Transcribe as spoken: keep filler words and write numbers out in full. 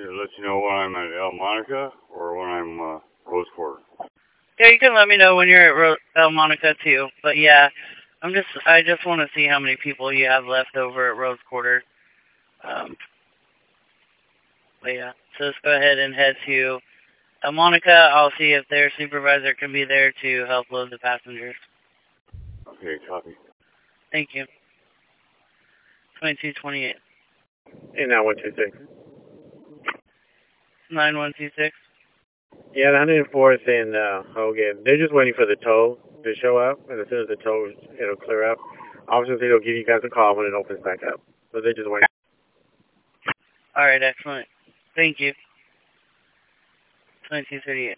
to let you know when I'm at El Monica or when I'm uh, Rose Quarter. Yeah, you can let me know when you're at Ro El Monica too. But yeah, I'm just I just want to see how many people you have left over at Rose Quarter. Um, but yeah, so let's go ahead and head to El Monica. I'll see if their supervisor can be there to help load the passengers. Okay, copy. Thank you. twenty-two twenty-eight. Hey, nine one two six. nine one two six. Yeah, the one oh four is in uh, Hogan. They're just waiting for the tow to show up, and as soon as the tow, it'll clear up. Obviously, they'll give you guys a call when it opens back up. So they're just waiting. All right, excellent. Thank you. twenty-two thirty-eight.